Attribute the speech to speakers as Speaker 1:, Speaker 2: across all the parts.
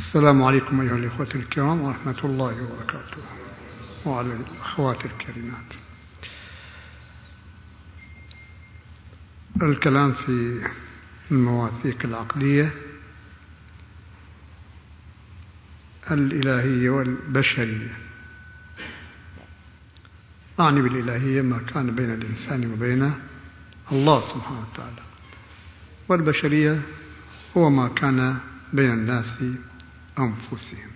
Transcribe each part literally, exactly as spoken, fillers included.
Speaker 1: السلام عليكم أيها الإخوة الكرام ورحمة الله وبركاته، وعلى الأخوات الكريمات. الكلام في المواثيق العقدية الإلهية والبشرية. أعني بالإلهية ما كان بين الإنسان وبين الله سبحانه وتعالى، والبشرية هو ما كان بين الناس أنفسهم.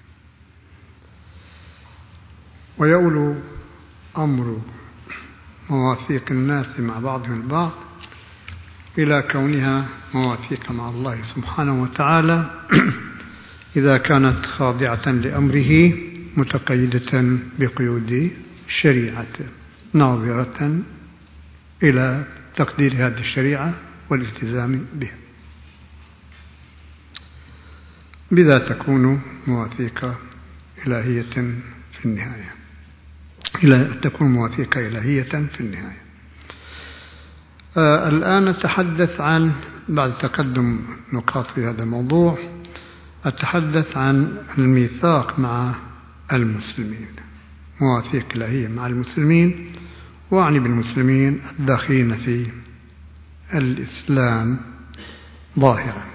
Speaker 1: ويؤول أمر مواثيق الناس مع بعضهم البعض إلى كونها مواثيق مع الله سبحانه وتعالى إذا كانت خاضعة لأمره متقيدة بقيود شريعته، ناظرة إلى تقدير هذه الشريعة والالتزام بها، بذا تكون مواثيق إلهية في النهاية إلى تكون مواثيق إلهية في النهاية. آه الآن نتحدث عن، بعد تقدم نقاط في هذا الموضوع، أتحدث عن الميثاق مع المسلمين، مواثيق إلهية مع المسلمين، وأعني بالمسلمين الداخلين في الإسلام ظاهرا،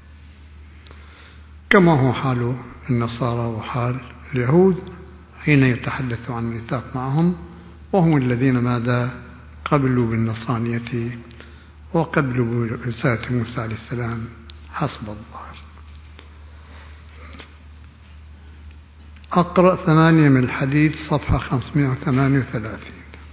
Speaker 1: كما هو حال النصارى وحال اليهود حين يتحدث عن الميثاق معهم، وهم الذين ماذا قبلوا بالنصرانية وقبلوا برسالة موسى عليه السلام حسب الظاهر. أقرأ ثمانية من الحديث صفحة خمسمائة وثمانية وثلاثين.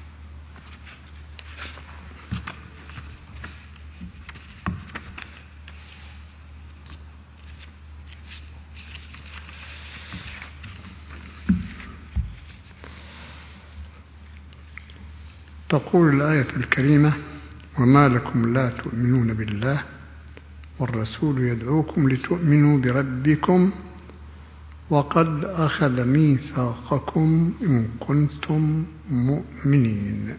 Speaker 1: تقول الآية الكريمة: وما لكم لا تؤمنون بالله والرسول يدعوكم لتؤمنوا بربكم وقد أخذ ميثاقكم إن كنتم مؤمنين.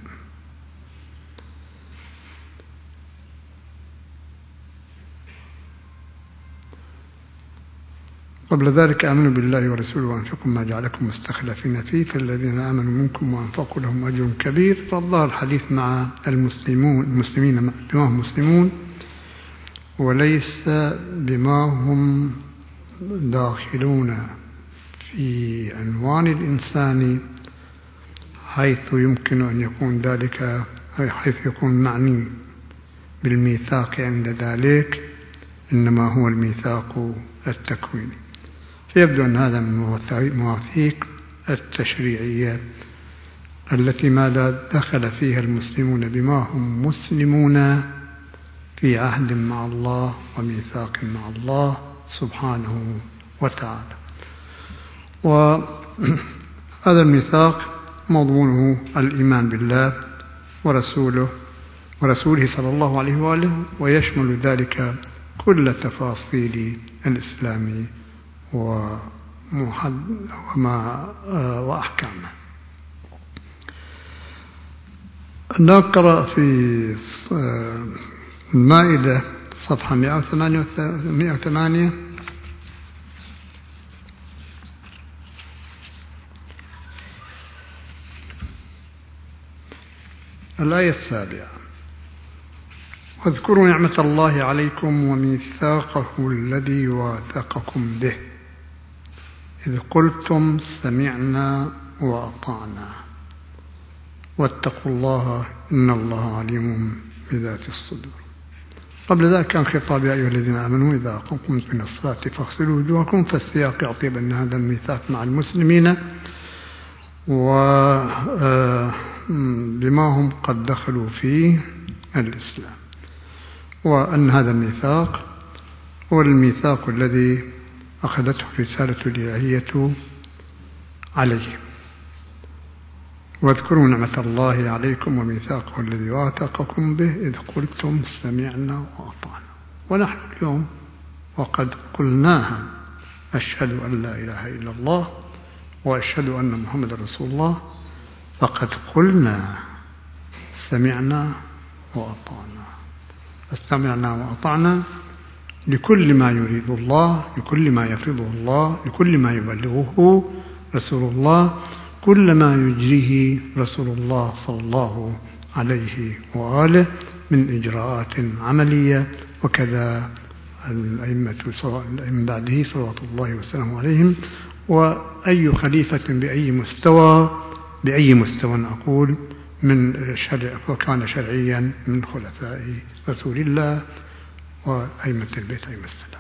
Speaker 1: قبل ذلك آمنوا بالله ورسوله وأنفقوا ما جعلكم مستخلفين فيه فالذين آمنوا منكم وأنفقوا لهم أجر كبير. فالله الحديث مع المسلمون المسلمين بما هم مسلمون، وليس بما هم داخلون في عنوان الإنسان حيث يمكن أن يكون ذلك، حيث يكون معني بالميثاق عند ذلك، إنما هو الميثاق التكويني. فيبدو أن هذا من المواثيق التشريعية التي ماذا دخل فيها المسلمون بما هم مسلمون في عهد مع الله وميثاق مع الله سبحانه وتعالى. وهذا الميثاق مضمونه الإيمان بالله ورسوله ورسوله صلى الله عليه وآله، ويشمل ذلك كل تفاصيل الإسلام وما وأحكامه. نقرأ في المائدة صفحة مئة وثمانية. الآية السابعة: واذكروا نعمة الله عليكم وميثاقه الذي واثقكم به إذ قلتم سمعنا وأطعنا واتقوا الله إن الله عليم بذات الصدور. قبل ذلك كان خطاب يا أيها الذين آمنوا إذا قمتم من الصلاة فاغسلوا وجوهكم، فالسياق يعطي بأن هذا الميثاق مع المسلمين وبما هم قد دخلوا في الإسلام، وأن هذا الميثاق هو الميثاق الذي أخذته الرسالة الإلهية عليه. واذكروا نعمة الله عليكم وميثاقه الذي واثقكم به إذ قلتم سمعنا وأطعنا. ونحن اليوم وقد قلناها: أشهد أن لا إله إلا الله وأشهد أن محمد رسول الله، فقد قلنا سمعنا وأطعنا. استمعنا وأطعنا لكل ما يريد الله، لكل ما يفرضه الله، لكل ما يبلغه رسول الله، كل ما يجريه رسول الله صلى الله عليه وآله من إجراءات عملية، وكذا الأئمة من بعده صلوات الله وسلامه عليهم. وأي خليفة بأي مستوى بأي مستوى أقول من شرع وكان شرعيا من خلفاء رسول الله وأئمة البيت عليهم السلام.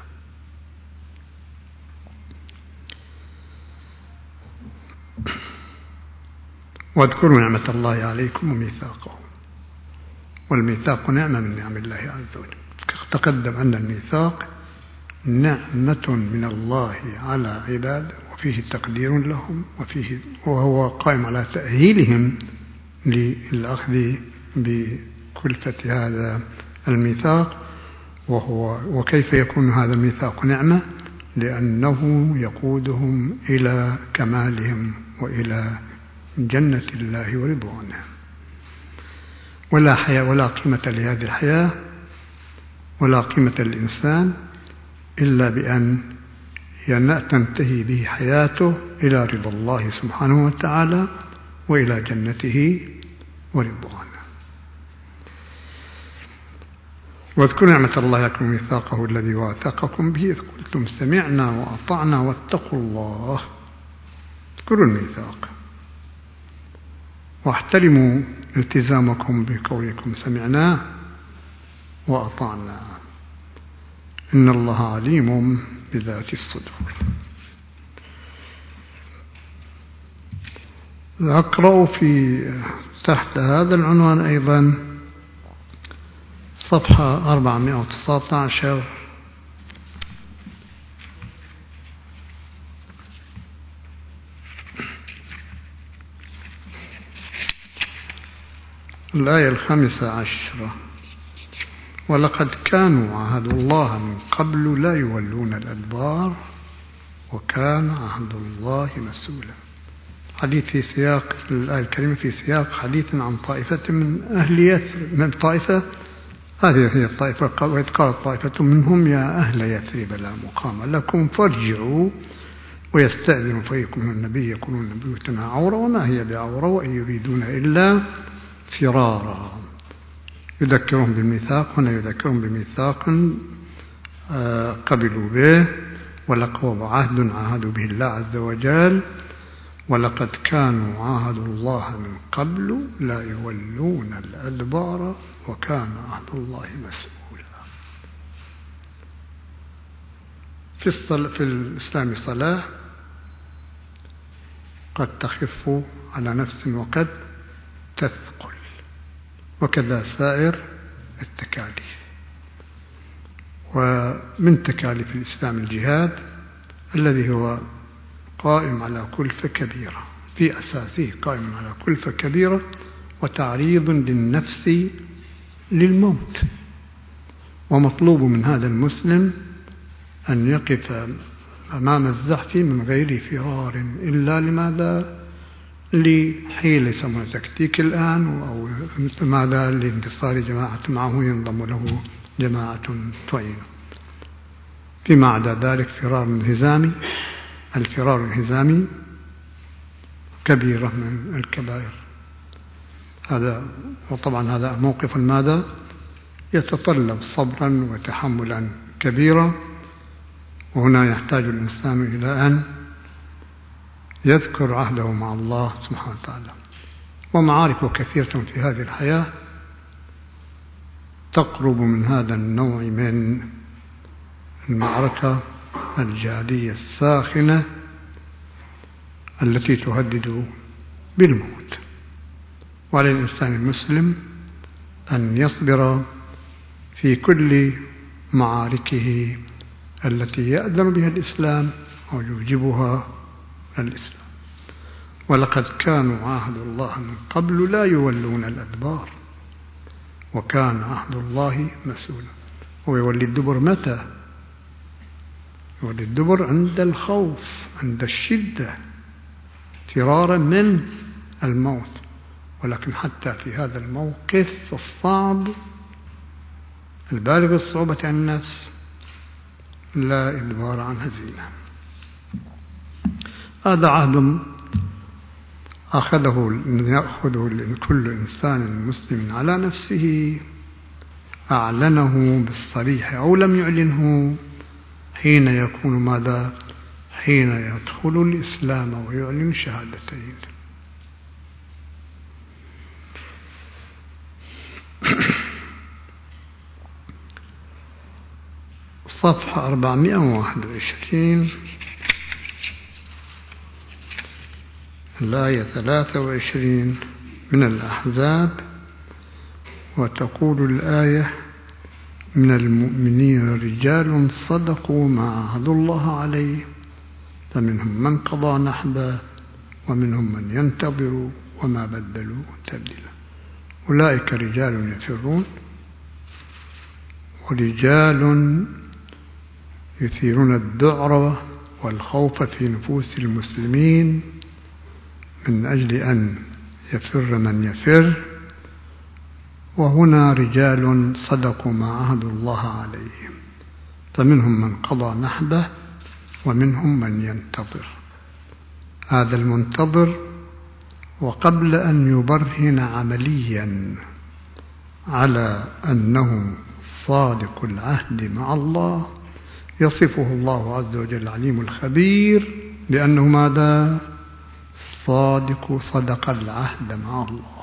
Speaker 1: واذكروا نعمة الله عليكم وميثاقه، والميثاق نعمة من نعم الله عز وجل. تقدم أن الميثاق نعمة من الله على عباده، وفيه تقدير لهم، وفيه وهو قائم على تأهيلهم للأخذ بكلفة هذا الميثاق. وهو وكيف يكون هذا الميثاق نعمة؟ لأنه يقودهم إلى كمالهم وإلى جنة الله ورضوانه. ولا حياة ولا قيمة لهذه الحياة ولا قيمة للإنسان إلا بأن تنتهي به حياته إلى رضا الله سبحانه وتعالى وإلى جنته ورضوانه. واذكروا نعمة الله عليكم وميثاقه الذي واثقكم به إذ قلتم سمعنا وأطعنا واتقوا الله. اذكروا الميثاق واحترموا التزامكم بقولكم سمعنا وأطعنا، إن الله عليم بذات الصدور. أقرأ في تحت هذا العنوان أيضا صفحة أربعمائة وتسعة عشر الآية الخامسة عشرة: ولقد كانوا عهد الله من قبل لا يولون الأدبار وكان عهد الله مسؤولا. حديث في سياق الآية الكريمة في سياق حديث عن طائفة من أهل يثرب، من طائفة هذه هي الطائفة، وإذ قالت طائفة منهم يا أهل يثرب لا مقام لكم فارجعوا ويستأذن فريق من النبي يقولون بيوتنا عورة وما هي بعورة وإن يريدون إلا فرارا. يذكرهم بالميثاق، هنا يذكرهم بميثاق قبلوا به، ولقوا عهد عاهدوا به الله عز وجل. ولقد كانوا عاهدوا الله من قبل لا يولون الأدبار وكان عهد الله مسؤولا. في, في الإسلام صلاة قد تخف على نفس وقد تثقل، وكذا سائر التكاليف. ومن تكاليف الإسلام الجهاد الذي هو قائم على كلفة كبيرة، في أساسه قائم على كلفة كبيرة وتعريض للنفس للموت. ومطلوب من هذا المسلم أن يقف أمام الزحف من غير فرار إلا لماذا؟ لحيل يسمونه تكتيك الآن، أو ماذا؟ لانتصار جماعة معه ينضم له جماعة تعينه. فيما عدا ذلك فرار انهزامي، الفرار الانهزامي كبيرة من الكبائر. هذا وطبعا هذا موقف ماذا؟ يتطلب صبرا وتحملا كبيرا. وهنا يحتاج الإنسان إلى أن يذكر عهده مع الله سبحانه وتعالى. ومعارك كثيرة في هذه الحياة تقرب من هذا النوع من المعركة الجهادية الساخنة التي تهدد بالموت. وعلى الإنسان المسلم أن يصبر في كل معاركه التي يأذن بها الإسلام أو يوجبها الإسلام. ولقد كانوا عهد الله من قبل لا يولون الأدبار وكان عهد الله مسؤولا. ويولي الدبر متى؟ يولي الدبر عند الخوف، عند الشدة، فرارا من الموت. ولكن حتى في هذا الموقف الصعب البالغ الصعوبة عن النفس لا إدبار عن هزيمة. هذا عهد أخذه يأخذه كل إنسان مسلم على نفسه، أعلنه بالصريح أو لم يعلنه، حين يكون ماذا؟ حين يدخل الإسلام ويعلن شهادتين. صفحة أربعمائة وواحد وعشرين، الآية ثلاثة وعشرين من الأحزاب. وتقول الآية: من المؤمنين رجال صدقوا ما عاهدوا الله عليه فمنهم من قضى نحبه ومنهم من ينتظر وما بدلوا تبديلا. أولئك رجال يفرون ورجال يثيرون الذعر والخوف في نفوس المسلمين من أجل أن يفر من يفر. وهنا رجال صدقوا ما عاهدوا الله عليه فمنهم من قضى نحبه ومنهم من ينتظر. هذا المنتظر وقبل أن يبرهن عمليا على أنه صادق العهد مع الله، يصفه الله عز وجل العليم الخبير بأنه ماذا؟ صادق صدق العهد مع الله.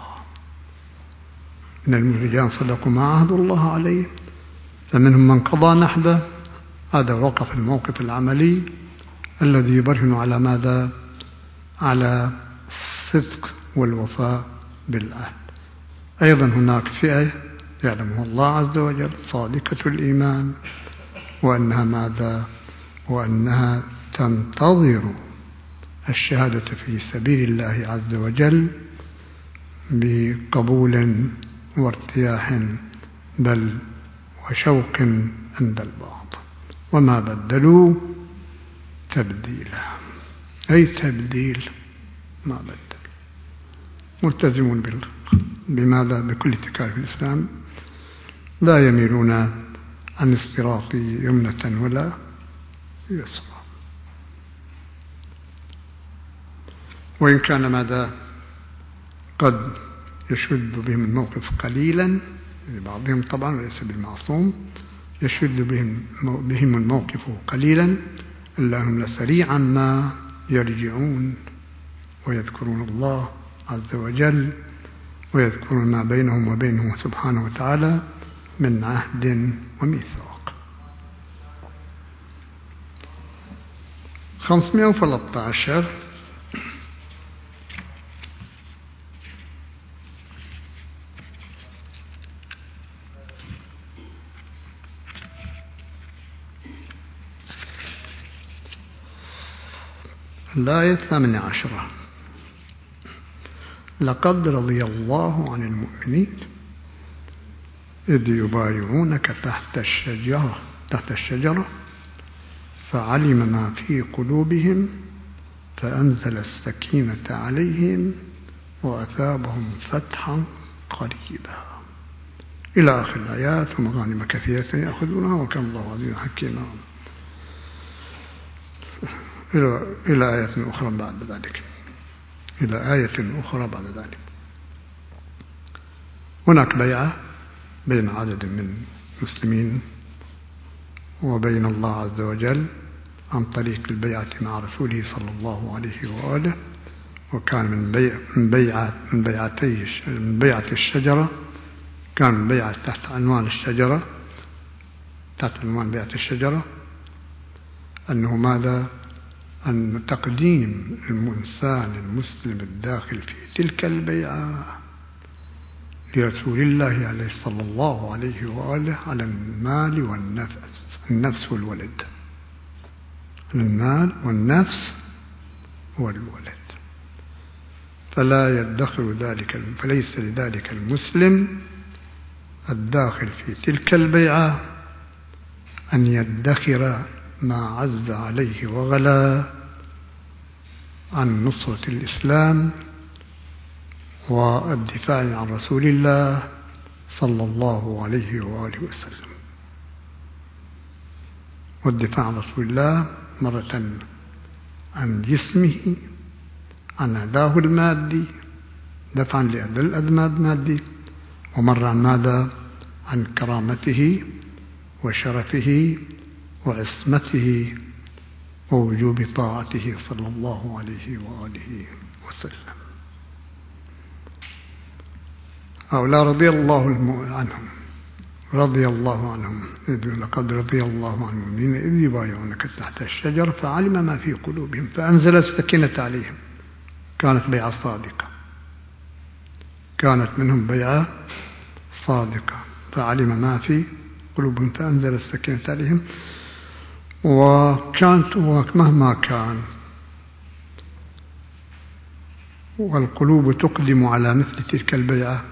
Speaker 1: من الرجال صدقوا ما عاهدوا الله عليه فمنهم من قضى نحبه. هذا وقف الموقف العملي الذي يبرهن على ماذا؟ على الصدق والوفاء بالعهد. أيضا هناك فئة يعلمها الله عز وجل صادقة الإيمان، وأنها ماذا؟ وأنها تنتظر الشهادة في سبيل الله عز وجل بقبول وارتياح بل وشوق عند البعض. وما بدلوا تبديلا، أي تبديل ما بدل، ملتزمون بماذا؟ بكل تكاليف الإسلام، لا يميلون عن الصراط يمنة ولا يسرى. وإن كان ماذا؟ قد يشد بهم الموقف قليلا لبعضهم طبعا وليس بالمعصوم، يشد بهم بهم الموقف قليلا إلا أنهم لسريعا ما يرجعون ويذكرون الله عز وجل ويذكرون ما بينهم وبينه سبحانه وتعالى من عهد وميثاق. خمسمائة وثلاثة عشر الآية الثامنة عشرة: لقد رضي الله عن المؤمنين إذ يبايعونك تحت الشجرة تحت الشجرة فعلم ما في قلوبهم فأنزل السكينة عليهم وأثابهم فتحا قريبا، إلى آخر الآيات. ومغانم كثيرة يأخذونها وكان الله عزيزا حكيما، إلى إلى آية أخرى بعد ذلك إلى آية أخرى بعد ذلك. هناك بيعة بين عدد من المسلمين وبين الله عز وجل عن طريق البيعة مع رسوله صلى الله عليه وآله، وكان من بيع من بيعة من بيعتي من بيعة الشجرة، كان من بيعة تحت عنوان الشجرة تحت عنوان بيعة الشجرة أنه ماذا؟ أن تقديم الإنسان المسلم الداخل في تلك البيعة لرسول الله عليه صلى الله عليه وآله على المال والنفس النفس والولد المال والنفس والولد، فلا يدخر ذلك فليس لذلك المسلم الداخل في تلك البيعة أن يدخر ما عز عليه وغلا عن نصرة الإسلام والدفاع عن رسول الله صلى الله عليه وآله وسلم. والدفاع عن رسول الله مرة عن جسمه، عن أداه المادي دفعا لأداء الأدماد المادي، ومرة عن ماذا؟ عن كرامته وشرفه وعصمته ووجوب طاعته صلى الله عليه وآله وسلم. هؤلاء رضي الله عنهم رضي الله عنهم لقد رضي الله عن المؤمنين إذ يبايعونك تحت الشجرة فعلم ما في قلوبهم فأنزل السكينة عليهم. كانت بيعة صادقة، كانت منهم بيعة صادقة، فعلم ما في قلوبهم فأنزل السكينة عليهم. وكانت ومهما كان والقلوب تقدم على مثل تلك البيعة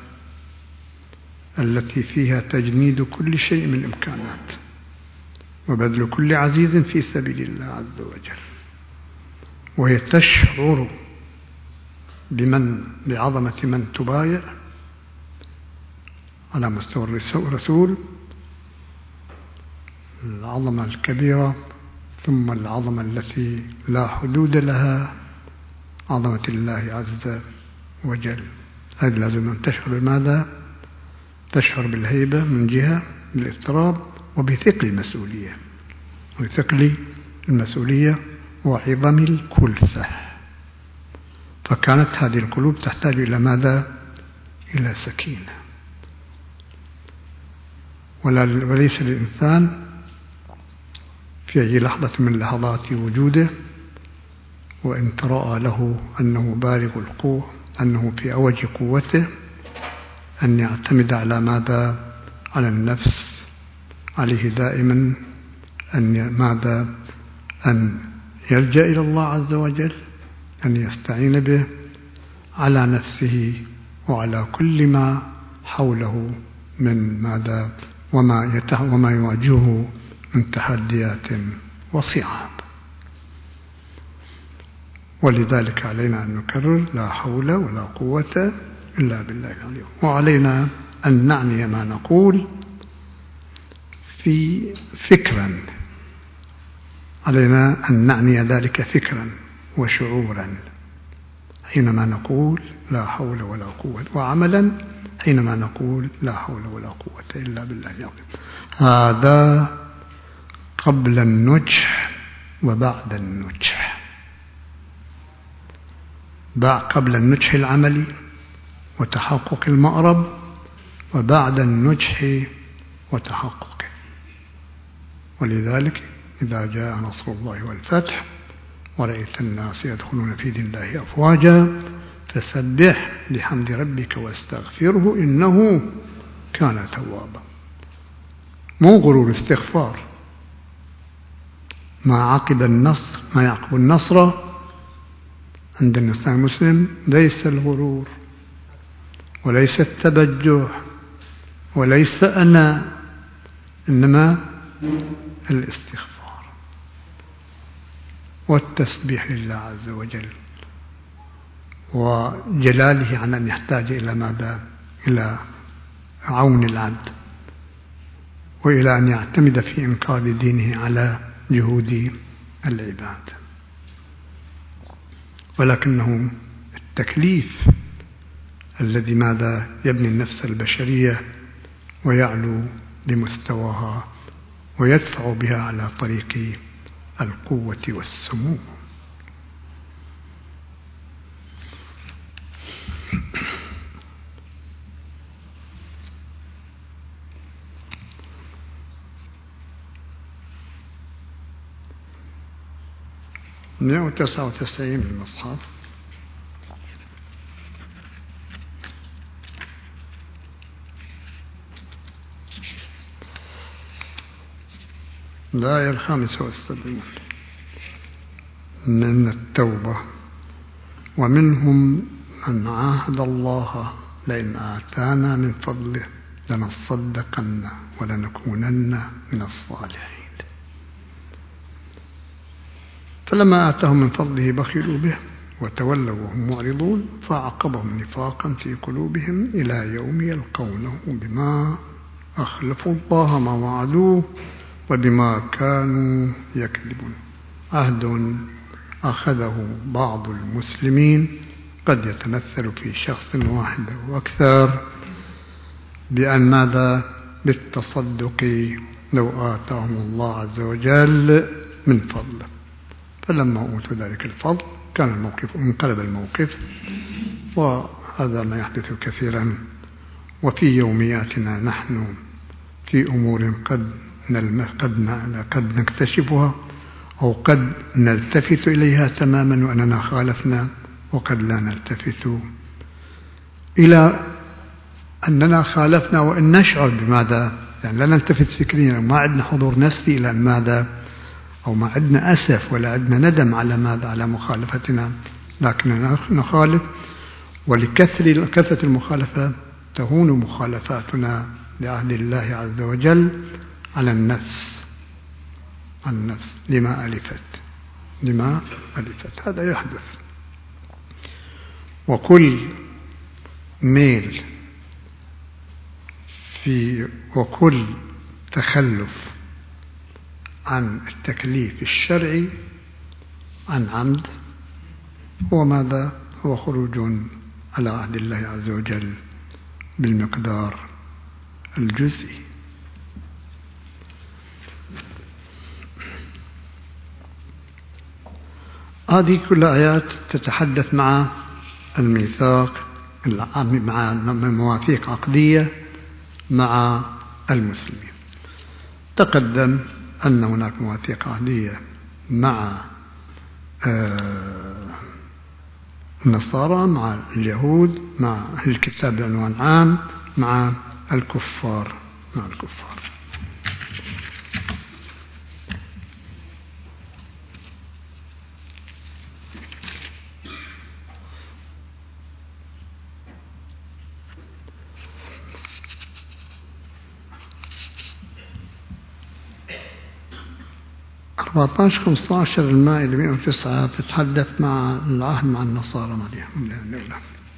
Speaker 1: التي فيها تجنيد كل شيء من الإمكانات وبذل كل عزيز في سبيل الله عز وجل، وهي تشعر بمن بعظمة من تبايع على مستوى الرسول، العظمة الكبيرة، ثم العظمة التي لا حدود لها، عظمة الله عز وجل. هذا لازم أن تشعر بماذا؟ تشعر بالهيبة من جهة بالاضطراب وبثقل المسؤولية وبثقل المسؤولية وعظم الكلفة. فكانت هذه القلوب تحتاج إلى ماذا؟ إلى سكينة. وليس للإنسان في أي لحظة من لحظات وجوده وإن ترأى له أنه بالغ القوة، أنه في أوج قوته، أن يعتمد على ماذا؟ على النفس. عليه دائما أن ماذا؟ أن يلجأ إلى الله عز وجل، أن يستعين به على نفسه وعلى كل ما حوله من ماذا؟ وما, وما يواجهه من تحديات وصعاب. ولذلك علينا أن نكرر: لا حول ولا قوة إلا بالله العلي. وعلينا أن نعني ما نقول في فكرا، علينا أن نعني ذلك فكرا وشعورا حينما نقول لا حول ولا قوة، وعملا حينما نقول لا حول ولا قوة إلا بالله العظيم. هذا قبل النجح وبعد النجح، قبل النجح العملي وتحقق المأرب، وبعد النجح وتحققه. ولذلك إذا جاء نصر الله والفتح ورأيت الناس يدخلون في دين الله أفواجا فسبح بحمد ربك واستغفره إنه كان توابا. مو غرور استغفار، ما عقب النصر ما يعقب النصر عند الإنسان المسلم ليس الغرور وليس التبجح وليس أنا، إنما الاستغفار والتسبيح لله عز وجل وجلاله عن أن يحتاج إلى ماذا؟ إلى عون العبد وإلى أن يعتمد في إنقاذ دينه على جهود العباد. ولكنه التكليف الذي ماذا؟ يبني النفس البشرية ويعلو لمستواها ويدفع بها على طريق القوة والسمو. مئة وتسعة وتسعين من المصحف. الآية الخامسة والسبعين من التوبة: ومنهم من عاهد الله لئن آتانا من فضله لنصدقن ولنكونن من الصالحين فلما آتاهم من فضله بخلوا به وتولوا وهم معرضون فأعقبهم نفاقا في قلوبهم إلى يوم يلقونه بما أخلفوا الله ما وعدوه وبما كانوا يكذبون. عهد أخذه بعض المسلمين قد يتمثل في شخص واحد أو أكثر بأن ماذا بالتصدق لو آتاهم الله عز وجل من فضله، فلما أوتوا ذلك الفضل كان الموقف انقلب الموقف. وهذا ما يحدث كثيرا، وفي يومياتنا نحن في أمور قد قد قد نكتشفها أو قد نلتفت إليها تماما وأننا خالفنا، وقد لا نلتفت إلى أننا خالفنا وإن نشعر بماذا، يعني لا نلتفت فكريا، ما عندنا حضور نفسي إلى ماذا، أو ما عندنا أسف ولا عندنا ندم على ماذا، على مخالفتنا، لكننا نخالف. ولكثرة كثرة المخالفة تهون مخالفاتنا لعهد الله عز وجل على النفس، على النفس لما ألفت لما ألفت هذا يحدث. وكل ميل في وكل تخلف عن التكليف الشرعي عن عمد هو ماذا؟ هو خروج على عهد الله عز وجل بالمقدار الجزئي. هذه كل آيات تتحدث مع الميثاق، مع مواثيق عقدية مع المسلمين. تقدم أن هناك مواثيق عقدية مع النصارى، مع اليهود، مع أهل الكتاب بعنوان عام، مع الكفار مع الكفار أربعة عشر خمسة عشر المائدة مئة وتسعة تتحدث مع العهد مع النصارى مريم الأولى.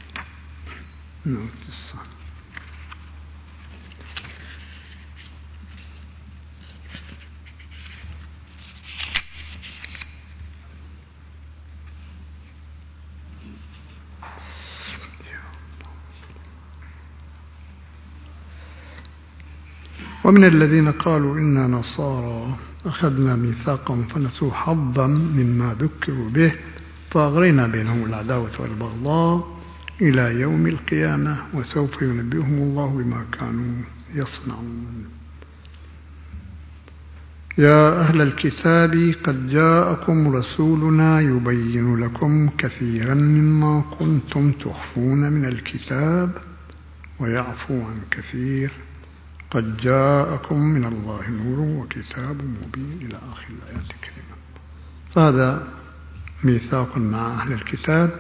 Speaker 1: ومن الذين قالوا إنا نصارى أخذنا ميثاقهم فنسوا حظا مما ذكروا به فأغرينا بينهم العداوة والبغضاء إلى يوم القيامة وسوف ينبئهم الله بما كانوا يصنعون. يا أهل الكتاب قد جاءكم رسولنا يبين لكم كثيرا مما كنتم تخفون من الكتاب ويعفو عن كثير قد جاءكم من الله نور وكتاب مبين إلى آخر الآيات الكريمة. فهذا ميثاق مع أهل الكتاب،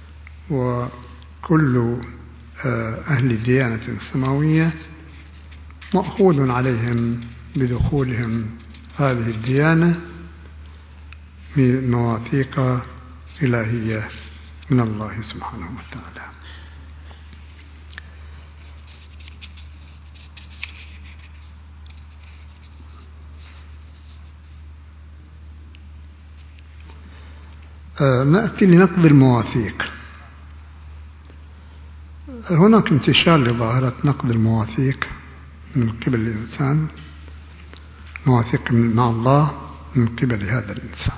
Speaker 1: وكل أهل الديانة السماوية مأخوذ عليهم بدخولهم هذه الديانة مواثيق إلهية من الله سبحانه وتعالى. نأتي لنقض المواثيق. هناك انتشار لظاهرة نقض المواثيق من قبل الإنسان، مواثيق مع الله من قبل هذا الإنسان.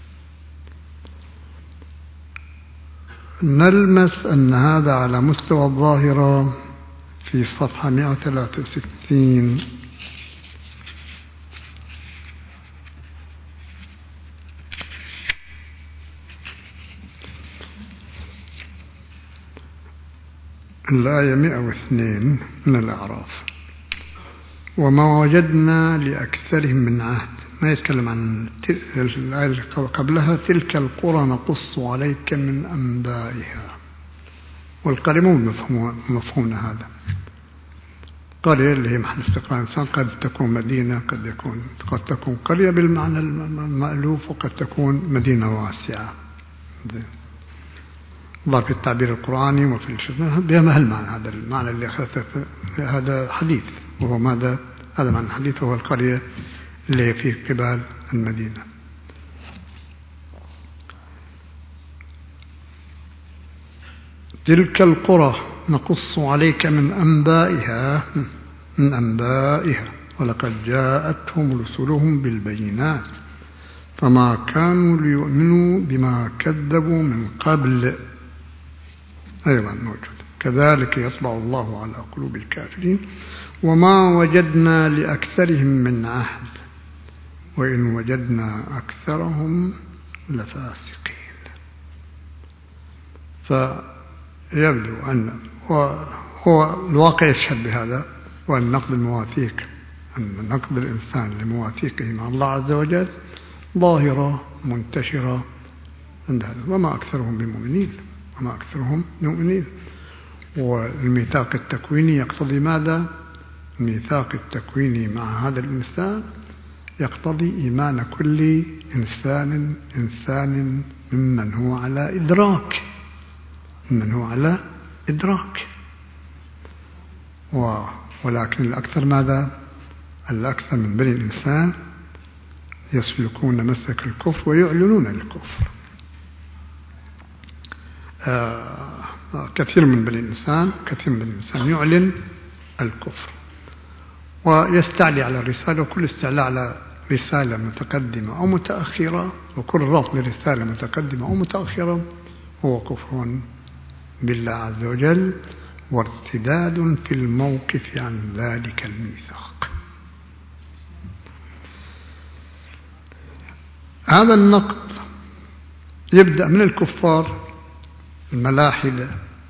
Speaker 1: نلمس أن هذا على مستوى الظاهرة في صفحة مئة وثلاثة وستين الآية مئة واثنين من الأعراف. وما وجدنا لأكثرهم من عهد، ما يتكلم عن الآية قبلها تلك القرى نقص عليك من أنبائها، والقريمون مفهوم هذا. قرية اللي هي محل استقرار الإنسان، قد تكون مدينة، قد يكون قد تكون قرية بالمعنى المألوف، وقد تكون مدينة واسعة. الله في التعبير القرآني وفي الشرع بما المعنى، هذا المعنى اللي أخذته هذا حديث، وهو ماذا؟ هذا معنى الحديث، وهو القرية اللي في قبال المدينة. تلك القرى نقص عليك من أنبائها من أنبائها ولقد جاءتهم رسلهم بالبينات فما كانوا ليؤمنوا بما كذبوا من قبل. أيضا موجود. كذلك يطبع الله على قلوب الكافرين وما وجدنا لأكثرهم من عهد وإن وجدنا أكثرهم لفاسقين. فيبدو أن هو الواقع يشهد بهذا، وأن نقد المواثيق أن نقد الإنسان لمواثيقه مع الله عز وجل ظاهرة منتشرة عند هذا، وما أكثرهم بالمؤمنين وما أكثرهم مؤمنين. والميثاق التكويني يقتضي ماذا؟ الميثاق التكويني مع هذا الإنسان يقتضي إيمان كل إنسان إنسان ممن هو على إدراك ممن هو على إدراك و ولكن الأكثر ماذا؟ الأكثر من بني الإنسان يسلكون مسلك الكفر ويعلنون الكفر. آه كثير من بني الإنسان كثير من الإنسان يعلن الكفر ويستعلي على الرسالة، وكل استعلاء على رسالة متقدمة أو متأخرة وكل رفض لرسالة متقدمة أو متأخرة هو كفر بالله عز وجل وارتداد في الموقف عن ذلك الميثاق. هذا النقد يبدأ من الكفار الملاحدة،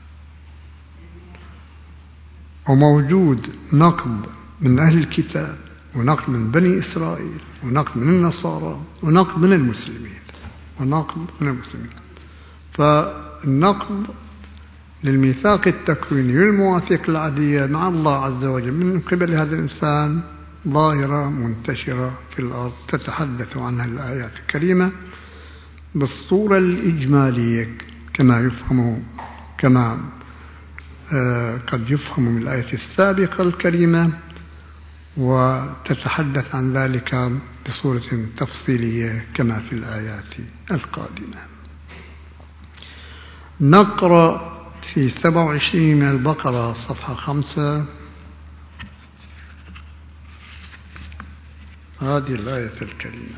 Speaker 1: وموجود نقد من أهل الكتاب ونقد من بني إسرائيل ونقد من النصارى ونقد من المسلمين ونقد من المسلمين. فالنقد للميثاق التكويني والمواثيق العادية مع الله عز وجل من قبل هذا الإنسان ظاهرة منتشرة في الأرض تتحدث عنها الآيات الكريمة بالصورة الإجمالية كما يفهم كما آه قد يفهم من الآية السابقة الكريمة، وتتحدث عن ذلك بصورة تفصيلية كما في الآيات القادمة. نقرأ في سبعة وعشرين من البقرة صفحة خمسة هذه الآية الكريمة: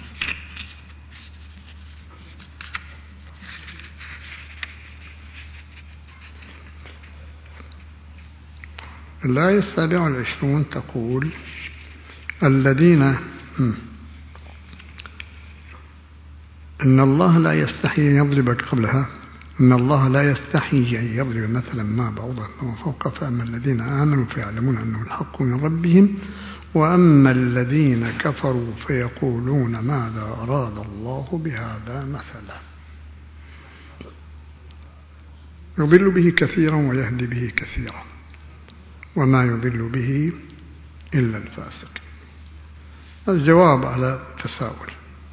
Speaker 1: الآية السابعة والعشرون تقول: الذين إن الله لا يستحي أن يضرب قبلها إن الله لا يستحي أن يضرب مثلا ما بعوضة وما فوق فأما الذين آمنوا فيعلمون أنه الحق من ربهم وأما الذين كفروا فيقولون ماذا أراد الله بهذا مثلا يضل به كثيرا ويهدي به كثيرا وما يضل به إلا الفاسق. الجواب على التساؤل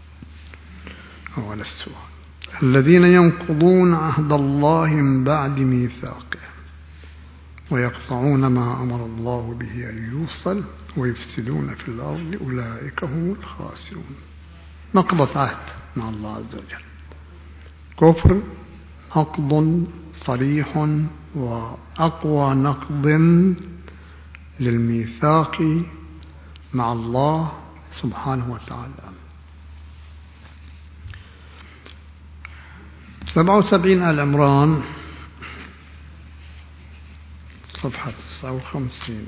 Speaker 1: أو على السؤال: الذين ينقضون عهد الله من بعد ميثاقه ويقطعون ما أمر الله به أن يوصل ويفسدون في الأرض أولئك هم الخاسرون. نقضة عهد مع الله عز وجل كفر، نقض صريح وأقوى نقض للميثاق مع الله سبحانه وتعالى. سبعة وسبعين آل عمران صفحة تسعة وخمسين: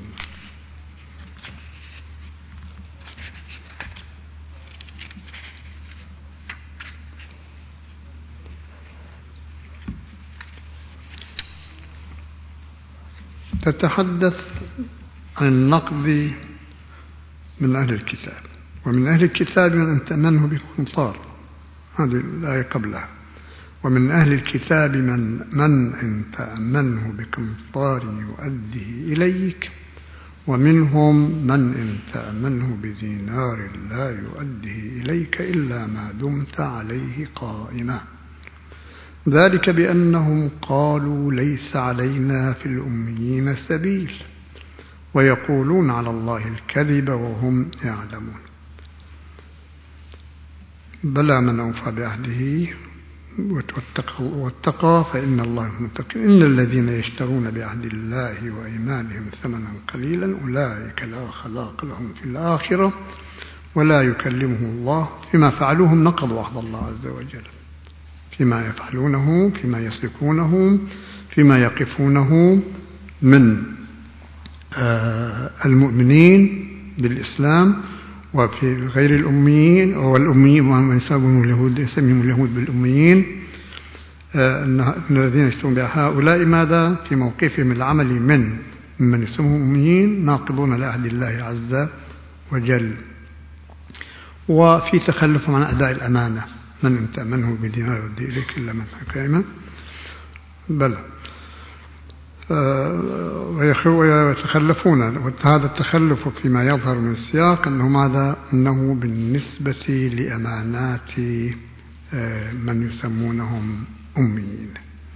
Speaker 1: تتحدث عن النقد من أهل الكتاب. ومن أهل الكتاب من أن تأمنه بقنطار، هذه الآية قبلها: ومن أهل الكتاب من من إن تأمنه بقنطار يؤديه إليك ومنهم من إن تأمنه بدينار لا يؤديه إليك إلا ما دمت عليه قائما ذلك بأنهم قالوا ليس علينا في الأميين سبيل ويقولون على الله الكذب وهم يعلمون. بلى من أوفى بعهده واتقى, واتقى فإن الله متقي. إن الذين يشترون بعهد الله وإيمانهم ثمنا قليلا أولئك لا خلاق لهم في الآخرة ولا يكلمهم الله. فيما فعلوهم نقضوا عهد الله عز وجل، فيما يفعلونه، فيما يسلكونه، فيما يقفونه من المؤمنين بالإسلام وفي غير الأميين والأميين ومن يسمون اليهود يسميهم اليهود بالأميين. أن الذين يشترون بهؤلاء ماذا في موقفهم العملي من من يسمون أميين ناقضون لعهد الله عز وجل، وفي تخلف عن أداء الأمانة. من أنت منه بدينار يودي إليك إلا من حكيمة بل ويتخلفون. وهذا التخلف فيما يظهر من السياق أنه ماذا أنه بالنسبة لأمانات من يسمونهم أميين.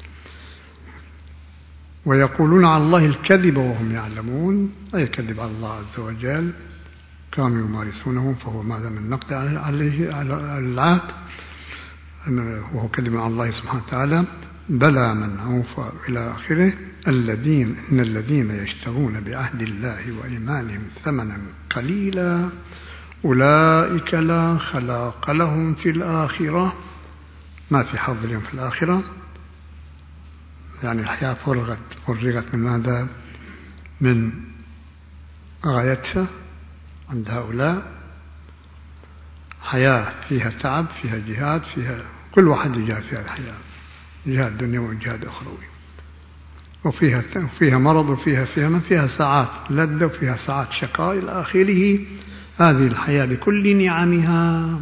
Speaker 1: ويقولون على الله الكذب وهم يعلمون، أي الكذب على الله عز وجل كانوا يمارسونه، فهو ماذا من نقد عليه على العهد وهو كذب على الله سبحانه وتعالى. بلى من أوفى إلى آخره. الذين إن الذين يشترون بعهد الله وإيمانهم ثمنا قليلا أولئك لا خلاق لهم في الآخرة، ما في حظ لهم في الآخرة، يعني الحياة فرغت فرغت من ماذا؟ من غايتها عند هؤلاء. حياة فيها تعب، فيها جهاد، فيها كل واحد يجاهد في هذه الحياة، جهاد دنيوي وجهاد أخروي، وفيها فيها مرض وفيها فيها ما فيها ساعات لذة وفيها ساعات شقاء إلى آخره. هذه الحياة بكل نعمها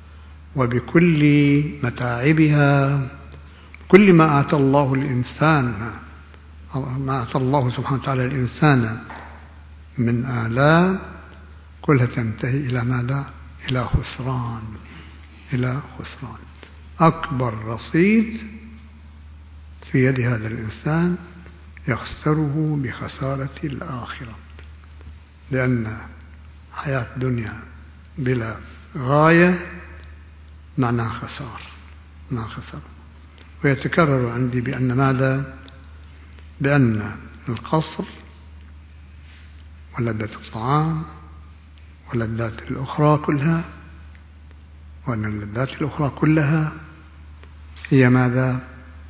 Speaker 1: وبكل متاعبها، كل ما آتى الله الإنسان ما آتى الله سبحانه وتعالى الإنسان من آلاء كلها تنتهي إلى ماذا؟ إلى خسران، إلى خسران. أكبر رصيد في يد هذا الإنسان يخسره بخسارة الآخرة، لأن حياة الدنيا بلا غاية معناها خسارة، معناها خسارة. ويتكرر عندي بأن ماذا؟ بأن القصر ولذة الطعام واللذات الأخرى كلها، وأن اللذات الأخرى كلها هي ماذا؟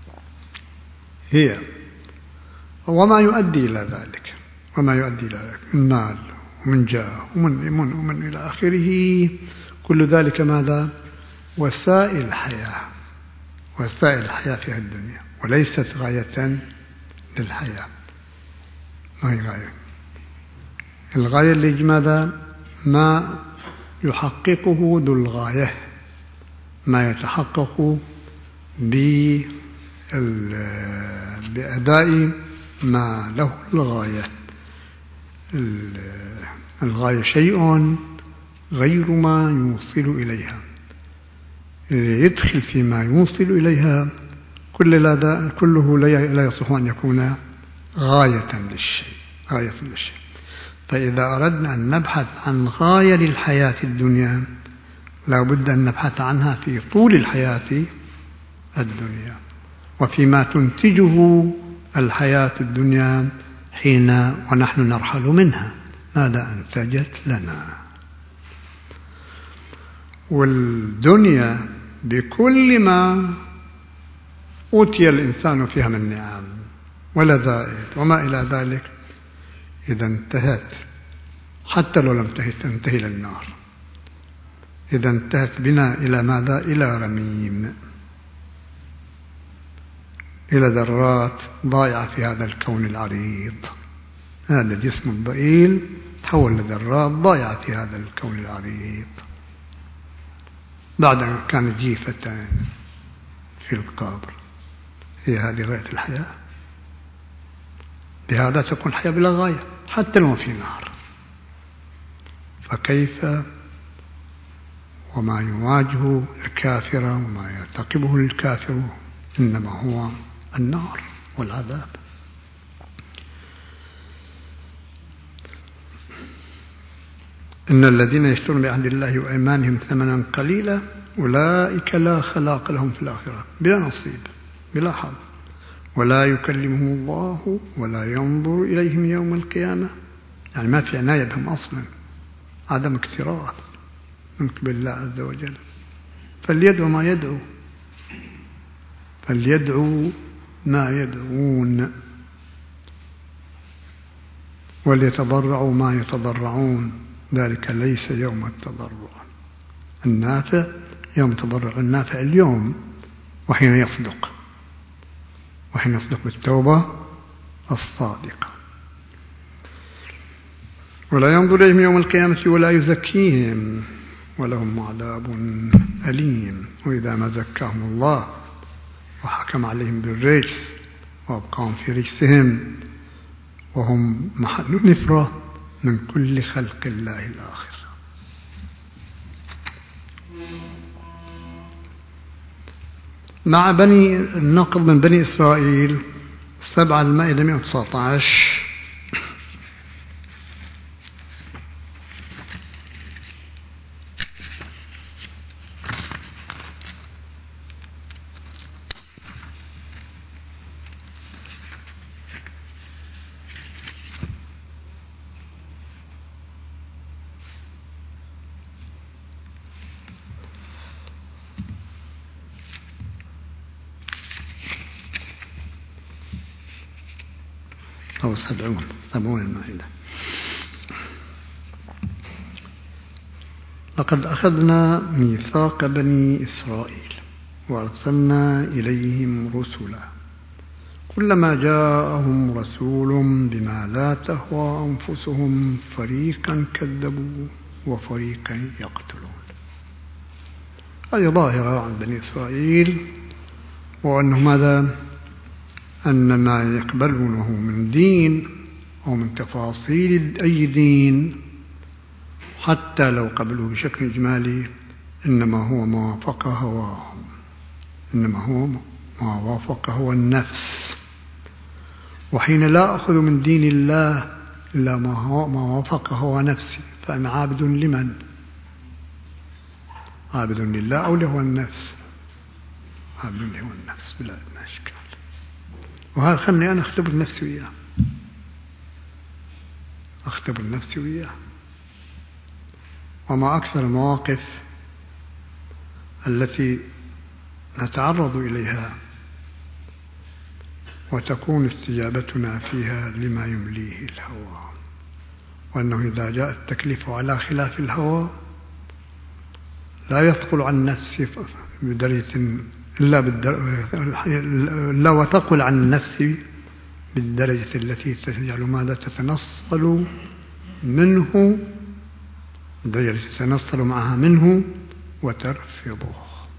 Speaker 1: هي وما يؤدي إلى ذلك، وما يؤدي إلى ذلك من مال ومن جاه ومن ومن, ومن إلى آخره. كل ذلك ماذا؟ وسائل الحياة، وسائل الحياة في الدنيا، وليست غاية للحياة. ما هي غاية؟ الغاية اللي ماذا؟ ما يحققه ذو الغاية، ما يتحقق بأداء ما له الغاية. الغاية شيء غير ما يوصل إليها، يدخل فيما يوصل إليها كل كله لا يصح أن يكون غاية للشيء، غاية للشيء. فإذا أردنا أن نبحث عن غاية للحياة الدنيا لا بد أن نبحث عنها في طول الحياة الدنيا، وفيما تنتجه الحياة الدنيا حين ونحن نرحل منها، ماذا أنتجت لنا. والدنيا بكل ما أوتي الإنسان فيها من نعم ولذائذ وما إلى ذلك، إذا انتهت حتى لو لم تنتهي للنار، إذا انتهت بنا إلى ماذا؟ إلى رميم، إلى ذرات ضائعة في هذا الكون العريض. هذا الجسم الضئيل تحول لذرات ضائعة في هذا الكون العريض بعد أن كانت جيفة في القبر. هي هذه غاية الحياة، بهذا تكون الحياة بلا غاية حتى لو في نار. فكيف وما يواجه الكافر وما يرتقبه الكافر إنما هو النار والعذاب. إن الذين يشترون بعهد الله وأيمانهم ثمنا قليلا أولئك لا خلاق لهم في الآخرة، بلا نصيب بلا حظ. ولا يكلمهم الله ولا ينظر إليهم يوم القيامة، يعني ما في عناية بهم أصلا، عدم اكتراث من قبل الله عز وجل. فليدعو ما يدعو، فليدعو ما يدعون، وليتضرعوا ما يتضرعون، ذلك ليس يوم التضرع النافع، يوم تضرع النافع اليوم وحين يصدق، وحين يصدق بالتوبة الصادقة. ولا ينظر إليهم يوم القيامة ولا يزكيهم ولهم عذاب أليم. وإذا ما زكاهم الله وحكم عليهم بالرجس وأبقاهم في رجسهم وهم محل نفرة من كل خلق الله الآخر. مع بني النقض من بني إسرائيل سبعة المائدة مئة وتسعة عشر. أو سبعون سبعون المائدة. لقد أخذنا ميثاق بني إسرائيل وأرسلنا إليهم رسلا كلما جاءهم رسول بما لا تهوى أنفسهم فريقا كذبوا وفريقا يقتلون. هذه ظاهرة عن بني إسرائيل، وأنه ماذا؟ أن ما يقبلونه من دين أو من تفاصيل أي دين حتى لو قبلوا بشكل إجمالي إنما هو ما وافق هواهم، إنما هو ما وافق هو النفس. وحين لا أخذ من دين الله إلا ما هو ما وافق هو نفسي فأنا عابد لمن؟ عابد لله أو له النفس؟ عابد له النفس بلا أدنى إشكال. وهذا خلني أنا أختبر نفسي وياه، أختبر نفسي وياه. وما أكثر المواقف التي نتعرض إليها وتكون استجابتنا فيها لما يمليه الهوى، وأنه إذا جاء التكليف على خلاف الهوى لا يثقل عن نفسي بدرجة إلا لا وتقل عن النفس بالدرجة التي تجعل ماذا تتنصل منه، الدرجة تتنصل معها منه وترفضه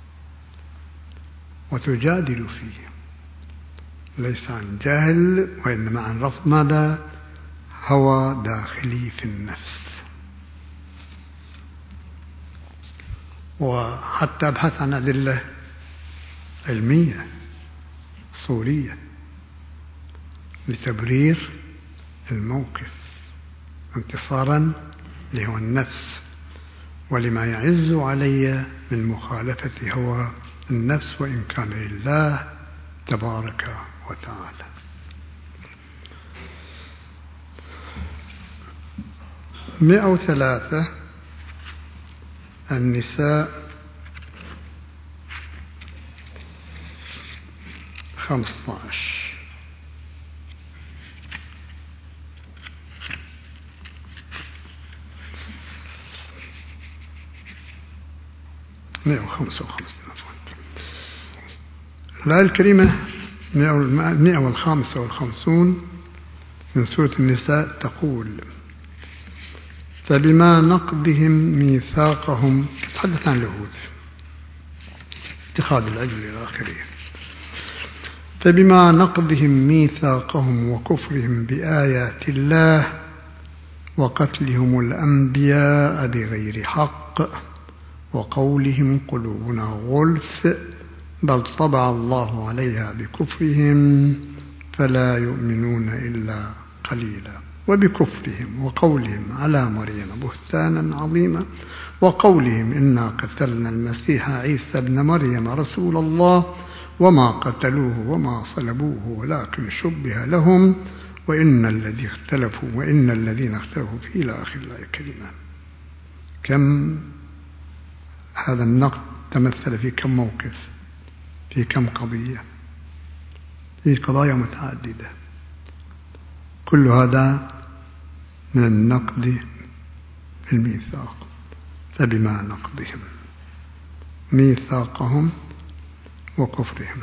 Speaker 1: وتجادل فيه، ليس عن جهل وإنما عن رفض ماذا؟ هوى داخلي في النفس. وحتى أبحث عن أدلة علمية صورية لتبرير الموقف انتصارا لهوى النفس ولما يعز علي من مخالفة هوى النفس وإن كان لله تبارك وتعالى. مئة وثلاثة النساء خمسة عشر. مئة وخمسة وخمسين. الآية الكريمة مئة والخامسة والخمسون من سورة النساء تقول: فبما نقضهم ميثاقهم، تتحدث عن اليهود اتخاذ العجل إلى آخره. فبما نقضهم ميثاقهم وكفرهم بآيات الله وقتلهم الأنبياء بغير حق وقولهم قلوبنا غلف بل طبع الله عليها بكفرهم فلا يؤمنون إلا قليلا. وبكفرهم وقولهم على مريم بهتانا عظيما وقولهم إنا قتلنا المسيح عيسى ابن مريم رسول الله وما قتلوه وما صلبوه ولكن شبه لهم وإن الذي اختلفوا وإن الذين اختلفوا فيه إلى آخر الآية الكريمة. كم هذا النقد تمثل في كم موقف، في كم قضية، في قضايا متعددة. كل هذا من النقد في الميثاق. فبما نقضهم ميثاقهم وكفرهم.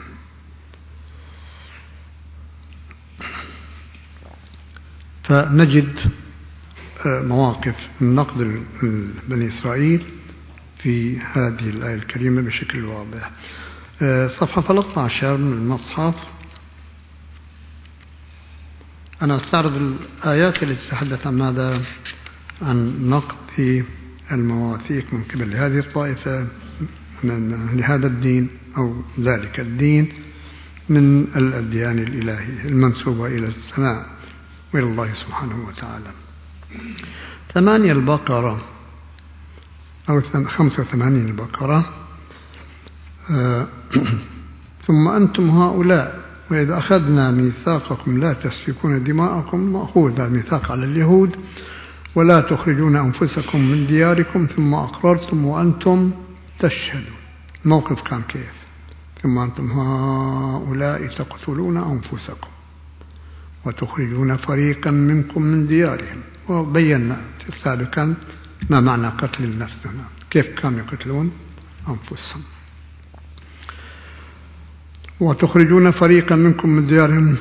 Speaker 1: فنجد مواقف النقد بني إسرائيل في هذه الآية الكريمة بشكل واضح. صفحة ثلاثة عشر من المصحف. أنا أستعرض الآيات التي تتحدث عن ماذا؟ عن نقض المواثيق من قبل هذه الطائفة من لهذا الدين أو ذلك الدين من الأديان الإلهية المنسوبة إلى السماء وإلى الله سبحانه وتعالى. ثمانية البقرة أو خمسة وثمانين البقرة. آه ثم أنتم هؤلاء وإذا أخذنا ميثاقكم لا تسفكون دماءكم، مأخوذ الميثاق على اليهود، ولا تخرجون أنفسكم من دياركم ثم أقررتم وأنتم تشهدون. الموقف كان كيف؟ ثم أنتم هؤلاء تقتلون أنفسكم وتخرجون فريقا منكم من ديارهم. وبينا سابقا ما معنى قتل النفس هنا، كيف كانوا يقتلون أنفسهم. وتخرجون فريقا منكم من ديارهم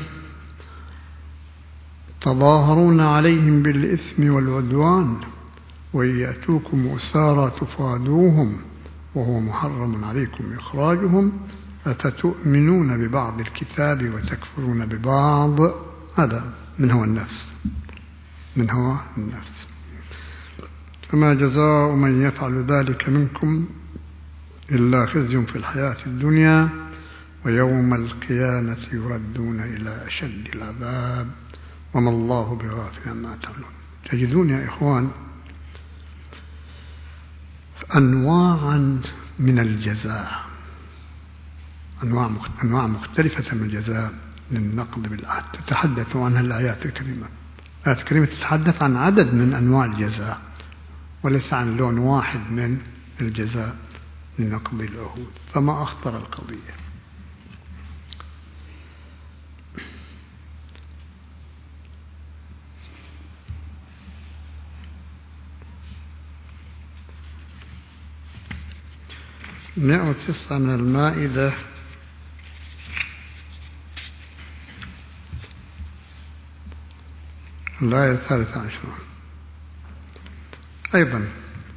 Speaker 1: تظاهرون عليهم بالإثم والعدوان وإن يأتوكم أسارى تفادوهم وهو محرم عليكم إخراجهم أفتؤمنون ببعض الكتاب وتكفرون ببعض. هذا من هو النفس، من هو النفس. فما جزاء من يفعل ذلك منكم إلا خزي في الحياة الدنيا ويوم القيامة يردون إلى أشد العذاب وما الله بغافل عما تعملون. تجدون يا إخوان أنواعا من الجزاء، أنواع أنواع مختلفة من الجزاء للنقد بالعهد تتحدث عنها الآيات الكريمة. الآيات الكريمة تتحدث عن عدد من أنواع الجزاء وليس عن لون واحد من الجزاء لنقض العهود. فما أخطر القضية؟ مئة وتسعة من المائدة. الآية الثالثة عشرة أيضا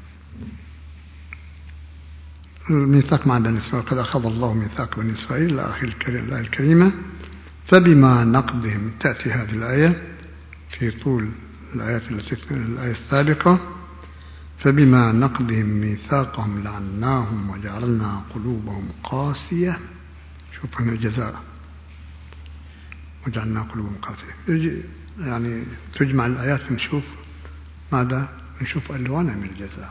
Speaker 1: الميثاق مع بني إسرائيل. قد أخذ الله ميثاق بني إسرائيل إلى آخر الآية الكريمة. فبما نقضهم تأتي هذه الآية في طول الآيات التي الآية السابقة. فبما نقضهم ميثاقهم لعناهم وجعلنا قلوبهم قاسية. شوف هنا الجزاء، وجعلنا قلوبهم قاسية. يعني تجمع الآيات نشوف ماذا؟ نشوف ألوانا من الجزاء.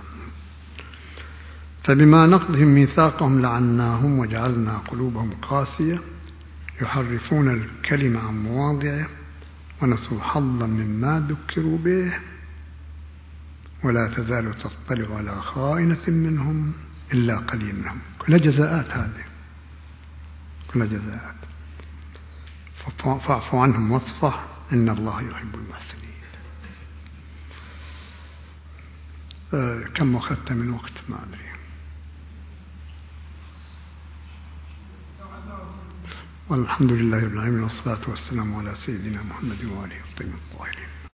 Speaker 1: فبما نقضهم ميثاقهم لعناهم وجعلنا قلوبهم قاسية يحرفون الكلمة عن مواضعه ونسوا حظا مما ذكروا به ولا تزال تطلع على خائنة منهم إلا قليل منهم. كلها جزاءات، هذه كلها جزاءات. فاعفوا عنهم واصفح إن الله يحب المحسنين. آه كم أخذت من وقت؟ ما أدري. والحمد لله رب العالمين والصلاة والسلام على سيدنا محمد وآله الطيبين الطاهرين.